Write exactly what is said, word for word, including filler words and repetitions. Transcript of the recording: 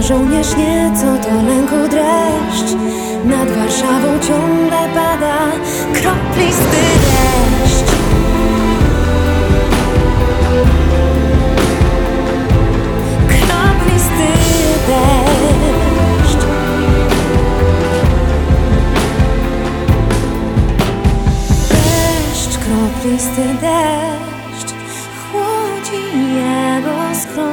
Żołnierz nieco to lęku dreszcz, nad Warszawą ciągle pada kroplisty deszcz. Kroplisty deszcz. Deszcz, kroplisty deszcz, chłodzi jego skromność.